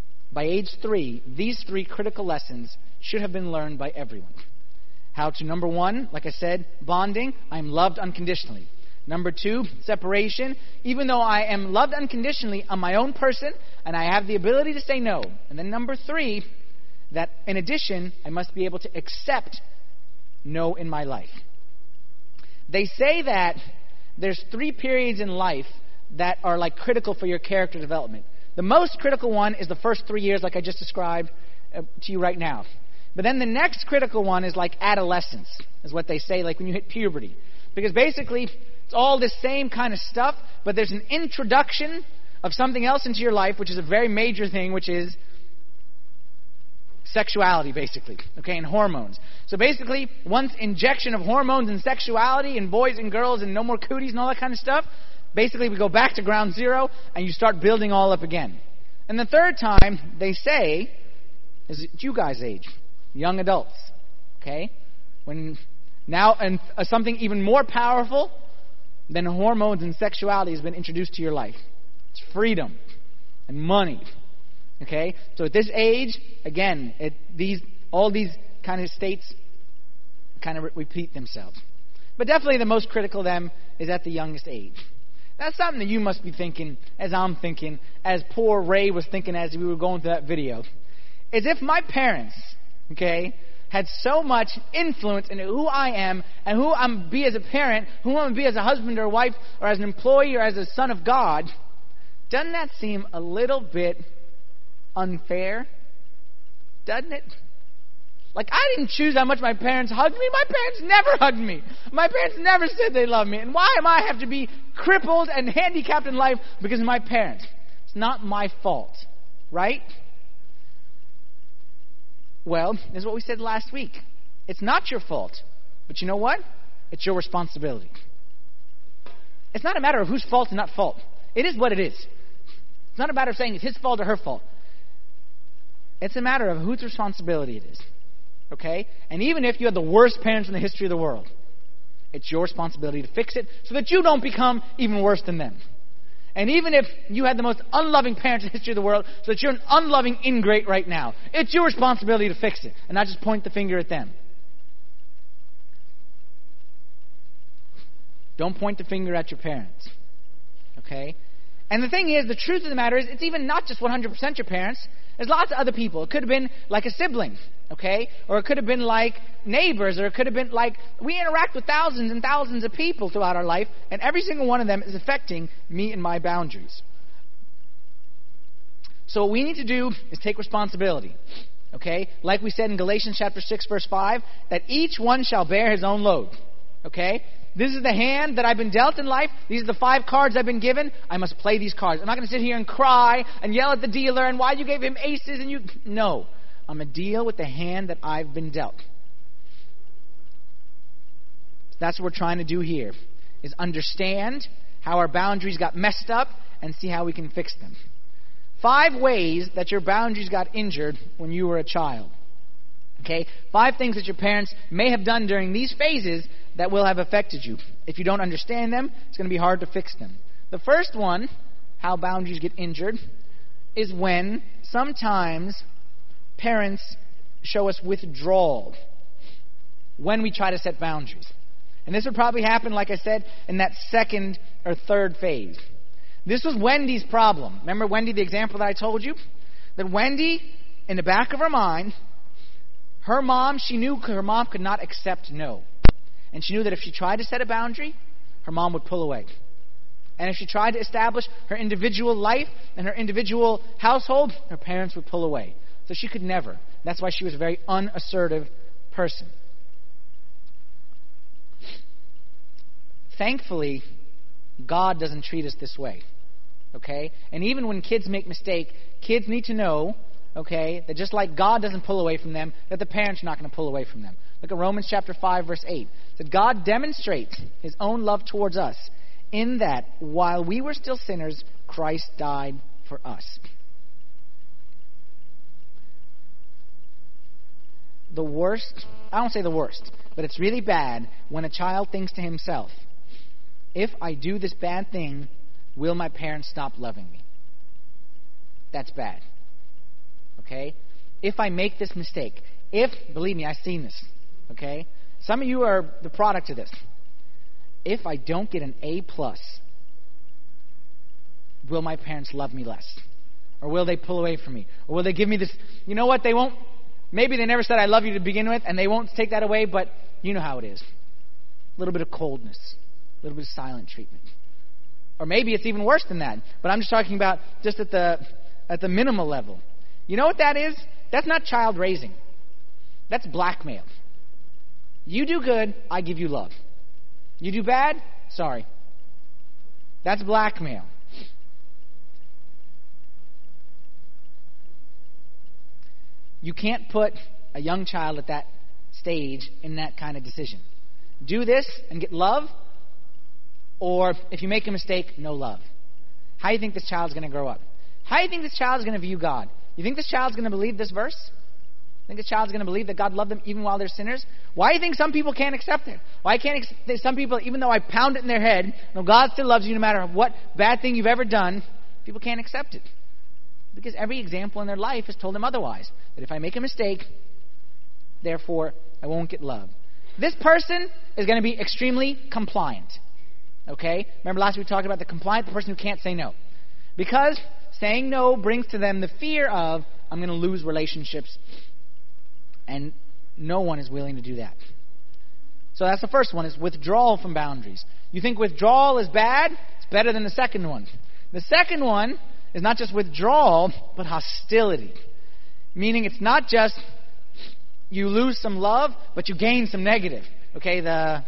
these 3 critical lessons should have been learned by everyone. How to, number 1, like I said, bonding. I am loved unconditionally. Number 2, separation. Even though I am loved unconditionally, I'm my own person, and I have the ability to say no. And then number 3, that in addition, I must be able to accept no in my life. They say that there's 3 periods in life that are like critical for your character development. The most critical one is the first 3 years, like I just described to you right now. But then the next critical one is like adolescence, is what they say, like when you hit puberty. Because basically, it's all the same kind of stuff, but there's an introduction of something else into your life, which is a very major thing, which is sexuality, basically, okay, and hormones. So basically, once injection of hormones and sexuality and boys and girls and no more cooties and all that kind of stuff, basically we go back to ground zero and you start building all up again. And the third time, they say, is you guys' age, young adults, okay? When now and something even more powerful than hormones and sexuality has been introduced to your life. It's freedom and money. Okay? So at this age, again, all these kind of states kind of repeat themselves. But definitely the most critical of them is at the youngest age. That's something that you must be thinking, as I'm thinking, as poor Ray was thinking as we were going through that video. Is if my parents, okay, had so much influence in who I am and who I'm going to be as a parent, who I'm going to be as a husband or a wife, or as an employee or as a son of God, doesn't that seem a little bit unfair? Doesn't it? Like, I didn't choose how much my parents hugged me. My parents never hugged me. My parents never said they loved me. And why am I have to be crippled and handicapped in life because of my parents? It's not my fault, right? Well, this is what we said last week. It's not your fault. But you know what? It's your responsibility. It's not a matter of whose fault and not fault. It is what it is. It's not a matter of saying it's his fault or her fault. It's a matter of whose responsibility it is. Okay? And even if you had the worst parents in the history of the world, it's your responsibility to fix it so that you don't become even worse than them. And even if you had the most unloving parents in the history of the world, so that you're an unloving ingrate right now, it's your responsibility to fix it and not just point the finger at them. Don't point the finger at your parents. Okay? And the thing is, the truth of the matter is, it's even not just 100% your parents. There's lots of other people. It could have been like a sibling, okay? Or it could have been like neighbors, or it could have been like, we interact with thousands and thousands of people throughout our life, and every single one of them is affecting me and my boundaries. So what we need to do is take responsibility, okay? Like we said in Galatians chapter 6, verse 5, that each one shall bear his own load, okay? This is the hand that I've been dealt in life. These are the 5 cards I've been given. I must play these cards. I'm not going to sit here and cry and yell at the dealer and why you gave him aces and you... No. I'm going to deal with the hand that I've been dealt. That's what we're trying to do here, is understand how our boundaries got messed up and see how we can fix them. 5 ways that your boundaries got injured when you were a child. Okay? 5 things that your parents may have done during these phases that will have affected you. If you don't understand them, it's going to be hard to fix them. The first one, how boundaries get injured, is when sometimes parents show us withdrawal when we try to set boundaries. And this would probably happen, like I said, in that second or third phase. This was Wendy's problem. Remember Wendy, the example that I told you? That Wendy, in the back of her mind, her mom, she knew her mom could not accept no. And she knew that if she tried to set a boundary, her mom would pull away. And if she tried to establish her individual life and her individual household, her parents would pull away. So she could never. That's why she was a very unassertive person. Thankfully, God doesn't treat us this way. Okay? And even when kids make mistakes, kids need to know, okay, that just like God doesn't pull away from them, that the parents are not going to pull away from them. Look at Romans chapter 5, verse 8. It said, God demonstrates his own love towards us in that while we were still sinners, Christ died for us. The worst, I don't say the worst, but it's really bad when a child thinks to himself, if I do this bad thing, will my parents stop loving me? That's bad. Okay? If I make this mistake, believe me, I've seen this. Okay? Some of you are the product of this. If I don't get an A+, will my parents love me less? Or will they pull away from me? Or will they give me this, you know what, they won't, maybe they never said I love you to begin with, and they won't take that away, but you know how it is. A little bit of coldness. A little bit of silent treatment. Or maybe it's even worse than that. But I'm just talking about just at the minimal level. You know what that is? That's not child raising. That's blackmail. You do good, I give you love. You do bad, sorry. That's blackmail. You can't put a young child at that stage in that kind of decision. Do this and get love, or if you make a mistake, no love. How do you think this child's going to grow up? How do you think this child's going to view God? You think this child's going to believe this verse? Think this child's going to believe that God loved them even while they're sinners? Why do you think some people can't accept it? Why can't some people, even though I pound it in their head, no, God still loves you no matter what bad thing you've ever done, people can't accept it? Because every example in their life has told them otherwise. That if I make a mistake, therefore I won't get love. this person is going to be extremely compliant. Okay? Remember last week we talked about the compliant, the person who can't say no. Because saying no brings to them the fear of, I'm going to lose relationships. And no one is willing to do that. So that's the first one, is withdrawal from boundaries. You think withdrawal is bad? It's better than the second one. The second one is not just withdrawal, but hostility. Meaning it's not just you lose some love, but you gain some negative. Okay, the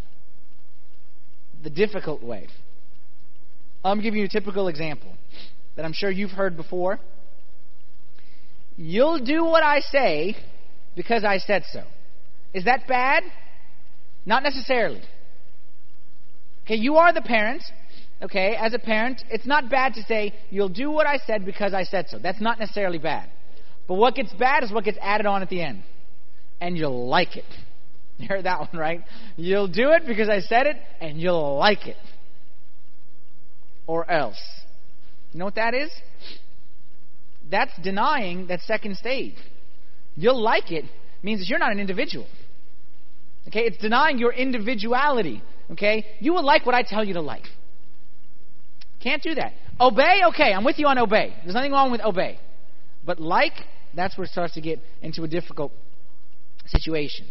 difficult way. I'm giving you a typical example that I'm sure you've heard before. You'll do what I say because I said so. Is that bad? Not necessarily. Okay, you are the parent. Okay, as a parent, it's not bad to say, you'll do what I said because I said so. That's not necessarily bad. But what gets bad is what gets added on at the end. And you'll like it. You heard that one, right? You'll do it because I said it, and you'll like it. Or else. You know what that is? That's denying that second stage. You'll like it means that you're not an individual. Okay, it's denying your individuality. Okay, you will like what I tell you to like. Can't do that. Obey, okay, I'm with you on obey. There's nothing wrong with obey. But like, that's where it starts to get into a difficult situation.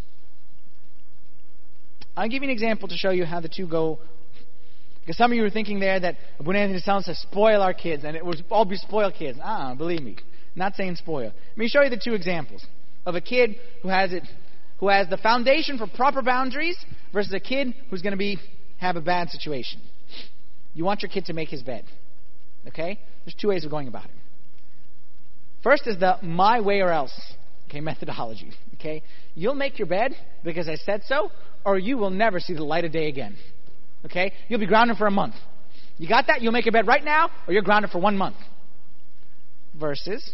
I'll give you an example to show you how the two go. Because some of you were thinking there that when Anthony sounds to spoil our kids, and it would all be spoiled kids. Believe me, not saying spoil. Let me show you the two examples of a kid who has the foundation for proper boundaries versus a kid who's going to have a bad situation. You want your kid to make his bed. Okay? There's two ways of going about it. First is the my way or else methodology. Okay? You'll make your bed because I said so, or you will never see the light of day again. Okay? You'll be grounded for a month. You got that? You'll make your bed right now, or you're grounded for 1 month. Versus,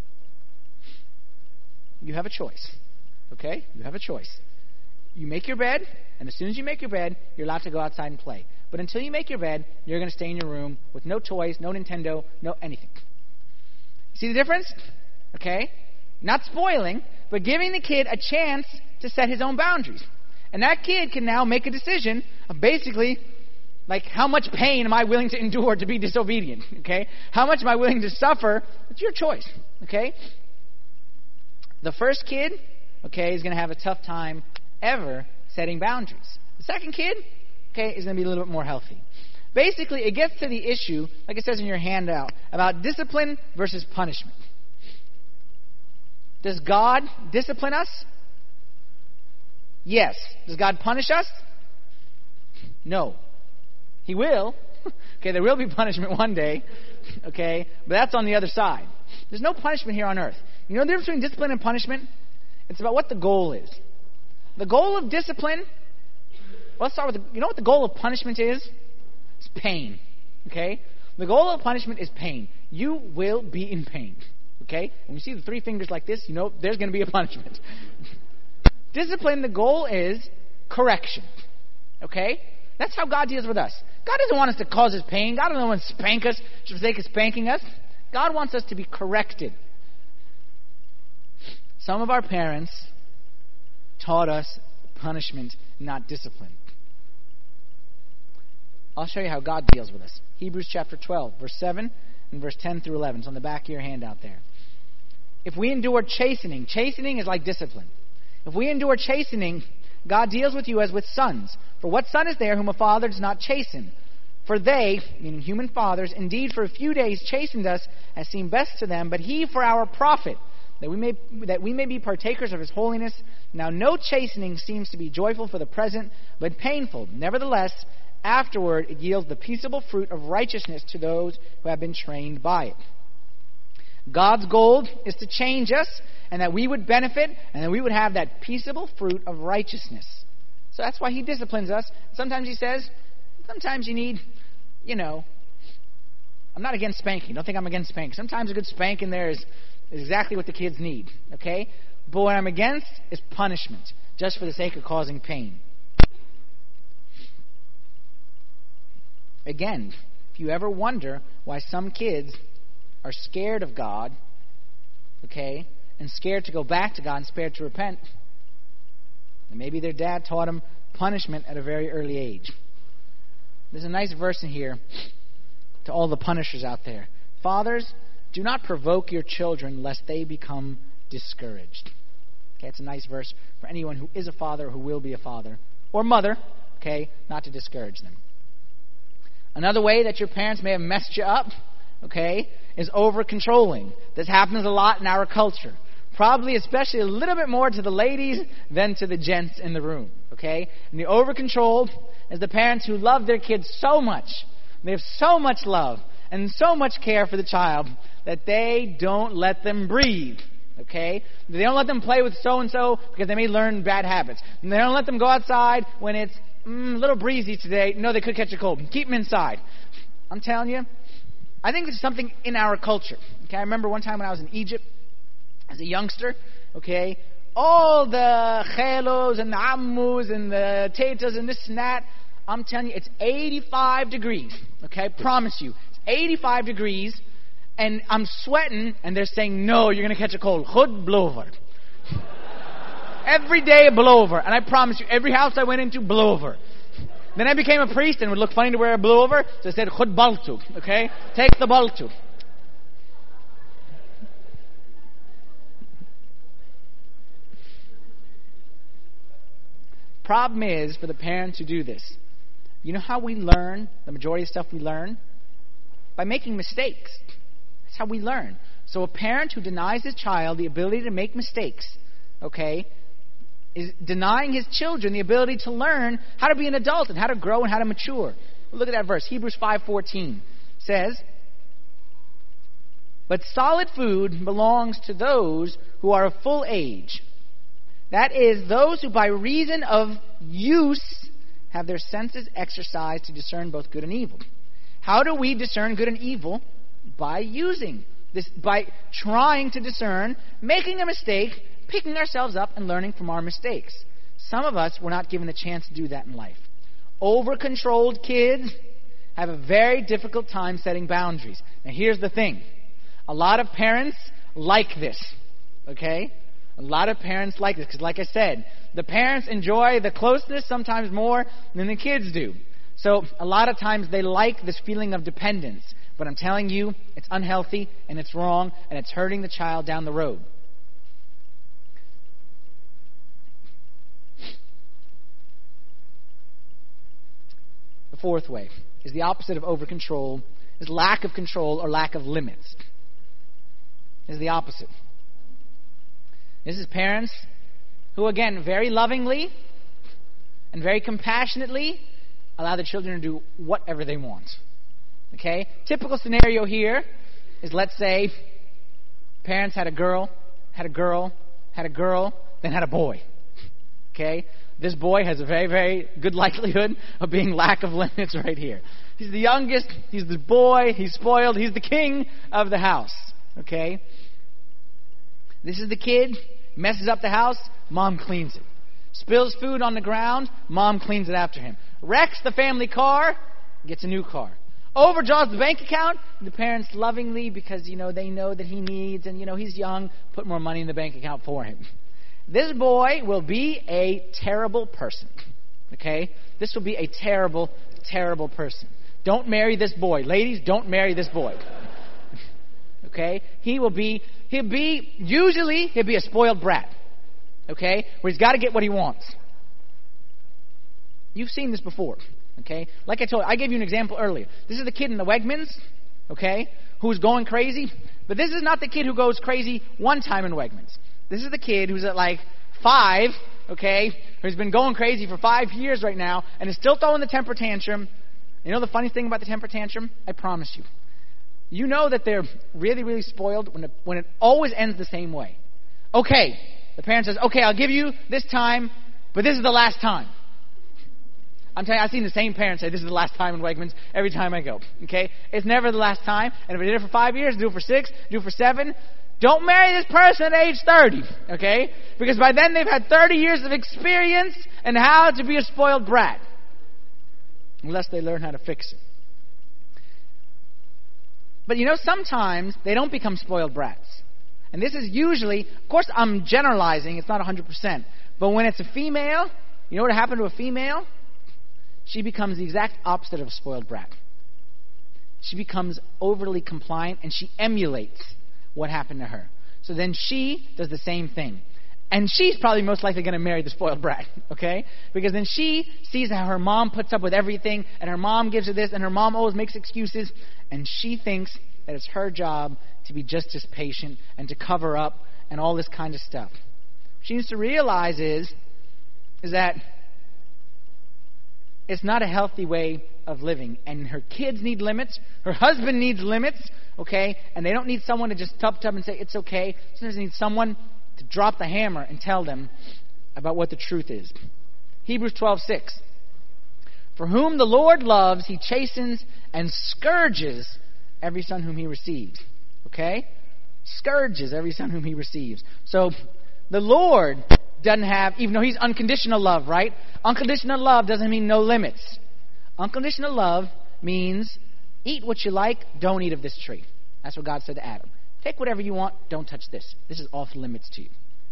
you have a choice. Okay? You have a choice. You make your bed, and as soon as you make your bed, you're allowed to go outside and play. But until you make your bed, you're going to stay in your room with no toys, no Nintendo, no anything. See the difference? Okay? Not spoiling, but giving the kid a chance to set his own boundaries. And that kid can now make a decision of basically, like, how much pain am I willing to endure to be disobedient? Okay? How much am I willing to suffer? It's your choice. Okay? The first kid, okay, is going to have a tough time ever setting boundaries. The second kid, okay, is going to be a little bit more healthy. Basically, it gets to the issue, like it says in your handout, about discipline versus punishment. Does God discipline us? Yes. Does God punish us? No. He will. Okay, there will be punishment one day. Okay, but that's on the other side. There's no punishment here on earth. You know the difference between discipline and punishment? It's about what the goal is. The goal of discipline, let's start with, you know what the goal of punishment is? It's pain. Okay? The goal of punishment is pain. You will be in pain. Okay? When you see the three fingers like this, you know there's going to be a punishment. Discipline, the goal is correction. Okay? That's how God deals with us. God doesn't want us to cause us pain. God doesn't want to spank us for the sake of spanking us. God wants us to be corrected. Some of our parents taught us punishment, not discipline. I'll show you how God deals with us. Hebrews chapter 12, verse 7 and verse 10 through 11. It's on the back of your handout there. If we endure chastening is like discipline. If we endure chastening, God deals with you as with sons. For what son is there whom a father does not chasten? For they, meaning human fathers, indeed for a few days chastened us as seemed best to them, but he for our profit, that we may be partakers of his holiness. Now no chastening seems to be joyful for the present, but painful. Nevertheless, afterward it yields the peaceable fruit of righteousness to those who have been trained by it. God's goal is to change us, and that we would benefit, and that we would have that peaceable fruit of righteousness. So that's why he disciplines us. Sometimes he says, sometimes you need, I'm not against spanking. Don't think I'm against spanking. Sometimes a good spank in there is exactly what the kids need. Okay? But what I'm against is punishment, just for the sake of causing pain. Again, if you ever wonder why some kids are scared of God, okay, and scared to go back to God and scared to repent, And maybe their dad taught them punishment at a very early age. There's a nice verse in here to all the punishers out there. Fathers, do not provoke your children lest they become discouraged. Okay, it's a nice verse for anyone who is a father or who will be a father or mother, okay, not to discourage them. Another way that your parents may have messed you up, okay, is over-controlling. This happens a lot in our culture. Probably especially a little bit more to the ladies than to the gents in the room, okay? And the over-controlled is the parents who love their kids so much. They have so much love and so much care for the child that they don't let them breathe, okay? They don't let them play with so-and-so because they may learn bad habits. And they don't let them go outside when it's a little breezy today. No, they could catch a cold. Keep them inside. I'm telling you, I think this is something in our culture. Okay, I remember one time when I was in Egypt as a youngster, okay, all the chelos and the ammus and the tetas and this and that, I'm telling you, it's 85 degrees, okay, I promise you. It's 85 degrees, and I'm sweating, and they're saying, no, you're going to catch a cold. Chud blover. Every day a blowover, and I promise you, every house I went into, blowover. Then I became a priest, and it would look funny to wear a blowover, so I said, chud baltu, okay? Take the baltu. Problem is, for the parents who do this, you know how we learn, the majority of stuff we learn? By making mistakes. That's how we learn. So a parent who denies his child the ability to make mistakes, okay, is denying his children the ability to learn how to be an adult and how to grow and how to mature. Look at that verse. Hebrews 5:14 says, but solid food belongs to those who are of full age. That is, those who by reason of use have their senses exercised to discern both good and evil. How do we discern good and evil? By using this, by trying to discern, making a mistake, picking ourselves up and learning from our mistakes. Some of us were not given the chance to do that in life. Over-controlled kids have a very difficult time setting boundaries. Now here's the thing. A lot of parents like this. Okay? A lot of parents like this. Because like I said, the parents enjoy the closeness sometimes more than the kids do. So a lot of times they like this feeling of dependence. But I'm telling you, it's unhealthy and it's wrong and it's hurting the child down the road. The fourth way is the opposite of over-control, is lack of control or lack of limits. Is the opposite. This is parents who, again, very lovingly and very compassionately allow their children to do whatever they want. Okay? Typical scenario here is, let's say, parents had a girl, then had a boy. Okay? This boy has a very, very good likelihood of being lack of limits right here. He's the youngest, he's the boy, he's spoiled, he's the king of the house. Okay? This is the kid, messes up the house, mom cleans it. Spills food on the ground, mom cleans it after him. Wrecks the family car, gets a new car. Overdraws the bank account, the parents lovingly, because, they know that he needs, and, he's young, put more money in the bank account for him. This boy will be a terrible person. Okay? This will be a terrible, terrible person. Don't marry this boy. Ladies, don't marry this boy. Okay? He'll be a spoiled brat. Okay? Where he's got to get what he wants. You've seen this before. Okay? Like I told you, I gave you an example earlier. This is the kid in the Wegmans, okay, who's going crazy. But this is not the kid who goes crazy one time in Wegmans. This is the kid who's at 5, okay, who's been going crazy for 5 years right now and is still throwing the temper tantrum. You know the funny thing about the temper tantrum? I promise you. You know that they're really, really spoiled when it always ends the same way. Okay, the parent says, okay, I'll give you this time, but this is the last time. I'm telling you, I've seen the same parents say, this is the last time in Wegmans every time I go. Okay? It's never the last time. And if I did it for 5 years, do it for 6, do it for 7. Don't marry this person at age 30. Okay? Because by then they've had 30 years of experience in how to be a spoiled brat. Unless they learn how to fix it. But sometimes they don't become spoiled brats. And this is usually, of course I'm generalizing, it's not 100%. But when it's a female, you know what happened to a female? She becomes the exact opposite of a spoiled brat. She becomes overly compliant and she emulates what happened to her. So then she does the same thing. And she's probably most likely going to marry the spoiled brat, okay? Because then she sees how her mom puts up with everything, and her mom gives her this, and her mom always makes excuses, and she thinks that it's her job to be just as patient and to cover up and all this kind of stuff. What she needs to realize is that it's not a healthy way of living, and her kids need limits, her husband needs limits, okay? And they don't need someone to just tub and say, it's okay. Sometimes they need someone to drop the hammer and tell them about what the truth is. Hebrews 12:6. For whom the Lord loves, he chastens and scourges every son whom he receives. Okay? Scourges every son whom he receives. So, the Lord doesn't have, even though he's unconditional love, right? Unconditional love doesn't mean no limits. Unconditional love means eat what you like, don't eat of this tree. That's what God said to Adam. Take whatever you want, don't touch this. This is off limits to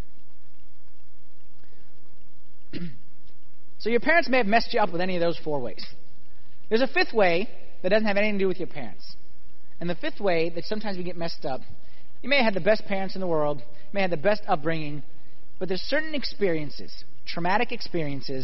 you. So your parents may have messed you up with any of those 4 ways. There's a 5th way that doesn't have anything to do with your parents. And the 5th way that sometimes we get messed up, you may have had the best parents in the world, you may have the best upbringing, but there's certain experiences, traumatic experiences,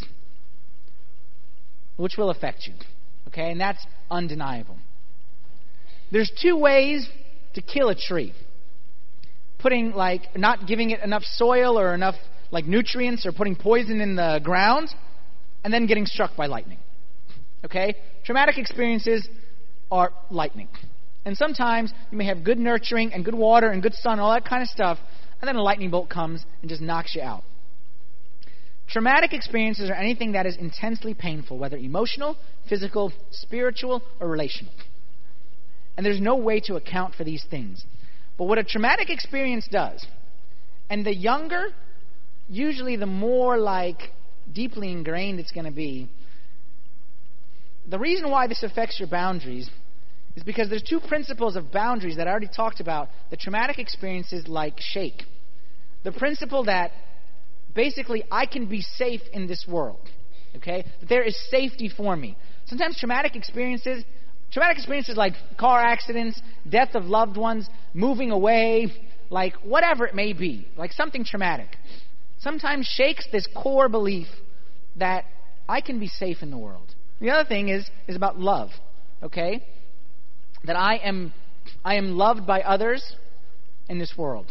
which will affect you. Okay? And that's undeniable. There's 2 ways to kill a tree. Putting, not giving it enough soil or enough, nutrients, or putting poison in the ground, and then getting struck by lightning. Okay? Traumatic experiences are lightning. And sometimes you may have good nurturing and good water and good sun and all that kind of stuff, and then a lightning bolt comes and just knocks you out. Traumatic experiences are anything that is intensely painful, whether emotional, physical, spiritual, or relational. And there's no way to account for these things. But what a traumatic experience does, and the younger, usually the more deeply ingrained it's going to be, the reason why this affects your boundaries is because there's 2 principles of boundaries that I already talked about that traumatic experiences shake. The principle that basically I can be safe in this world. Okay? That there is safety for me. Sometimes traumatic experiences like car accidents, death of loved ones, moving away, whatever it may be, something traumatic, sometimes shakes this core belief that I can be safe in the world. The other thing is about love, okay? That I am loved by others in this world.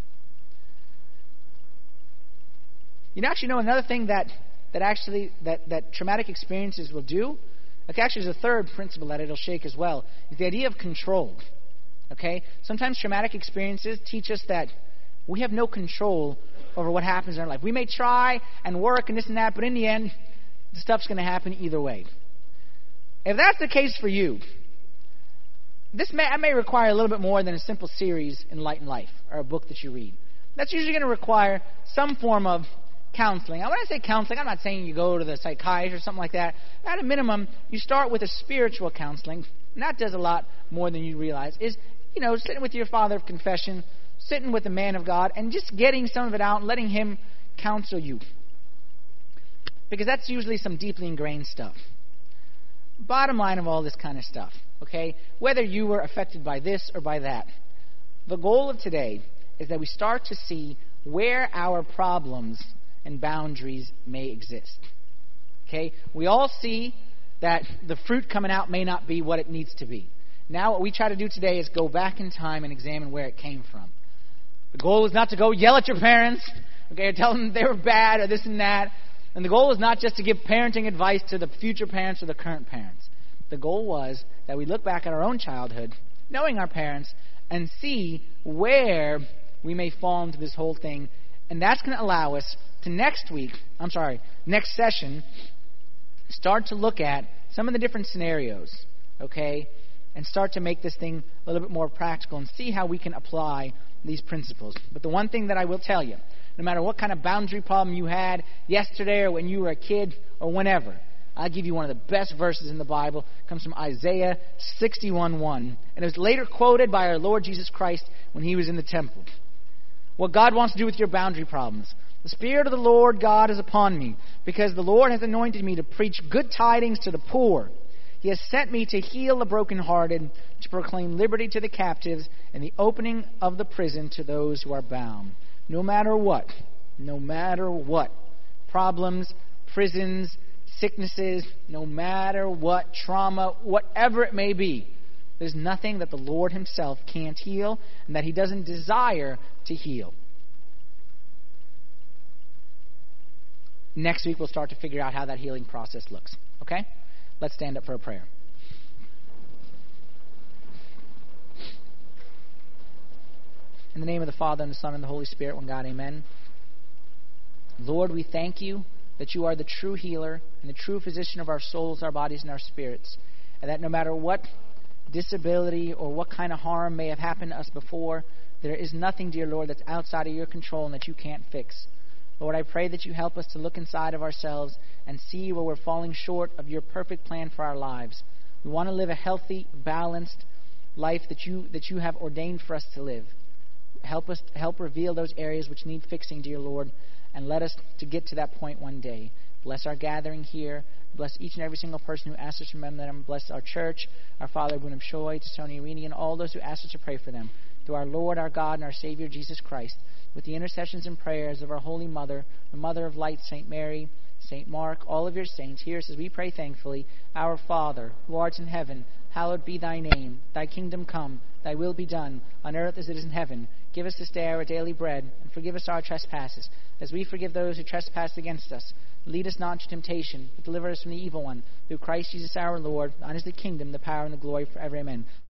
You actually know another thing that traumatic experiences will do? Actually, there's a third principle that it'll shake as well. It's the idea of control. Okay? Sometimes traumatic experiences teach us that we have no control over what happens in our life. We may try and work and this and that, but in the end, the stuff's going to happen either way. If that's the case for you, I may require a little bit more than a simple series in Light and Life, or a book that you read. That's usually going to require some form of counseling. Now, when I say counseling, I'm not saying you go to the psychiatrist or something like that. At a minimum, you start with a spiritual counseling, and that does a lot more than you realize. Is, sitting with your father of confession, sitting with the man of God, and just getting some of it out and letting him counsel you. Because that's usually some deeply ingrained stuff. Bottom line of all this kind of stuff, okay? Whether you were affected by this or by that, the goal of today is that we start to see where our problems and boundaries may exist. Okay? We all see that the fruit coming out may not be what it needs to be. Now what we try to do today is go back in time and examine where it came from. The goal is not to go yell at your parents, okay, or tell them they were bad or this and that. And the goal is not just to give parenting advice to the future parents or the current parents. The goal was that we look back at our own childhood, knowing our parents, and see where we may fall into this whole thing. And that's going to allow us to next session, start to look at some of the different scenarios, okay, and start to make this thing a little bit more practical and see how we can apply these principles. But the one thing that I will tell you, no matter what kind of boundary problem you had yesterday or when you were a kid or whenever, I'll give you one of the best verses in the Bible. It comes from Isaiah 61:1. And it was later quoted by our Lord Jesus Christ when he was in the temple. what God wants to do with your boundary problems. The Spirit of the Lord God is upon me, because the Lord has anointed me to preach good tidings to the poor. He has sent me to heal the brokenhearted, to proclaim liberty to the captives, and the opening of the prison to those who are bound. No matter what, problems, prisons, sicknesses, no matter what, trauma, whatever it may be, there's nothing that the Lord himself can't heal and that he doesn't desire to heal. Next week we'll start to figure out how that healing process looks. Okay? Let's stand up for a prayer. In the name of the Father, and the Son, and the Holy Spirit, one God, amen. Lord, we thank you that you are the true healer and the true physician of our souls, our bodies, and our spirits. And that no matter what disability or what kind of harm may have happened to us before, there is nothing, dear Lord, that's outside of your control and that you can't fix. Lord, I pray that you help us to look inside of ourselves and see where we're falling short of your perfect plan for our lives. We want to live a healthy, balanced life that you have ordained for us to live. Help reveal those areas which need fixing, dear Lord, and let us to get to that point one day. Bless our gathering here. Bless each and every single person who asked us to remember them. Bless our church, our Father, Bunam Shoy, to Tony Irini, and all those who asked us to pray for them. Through our Lord, our God, and our Savior, Jesus Christ, with the intercessions and prayers of our Holy Mother, the Mother of Light, St. Mary, St. Mark, all of your saints, hear us as we pray thankfully. Our Father, who art in heaven, hallowed be thy name. Thy kingdom come, thy will be done, on earth as it is in heaven. Give us this day our daily bread, and forgive us our trespasses, as we forgive those who trespass against us. Lead us not into temptation, but deliver us from the evil one. Through Christ Jesus our Lord, thine is the kingdom, the power, and the glory forever. Amen.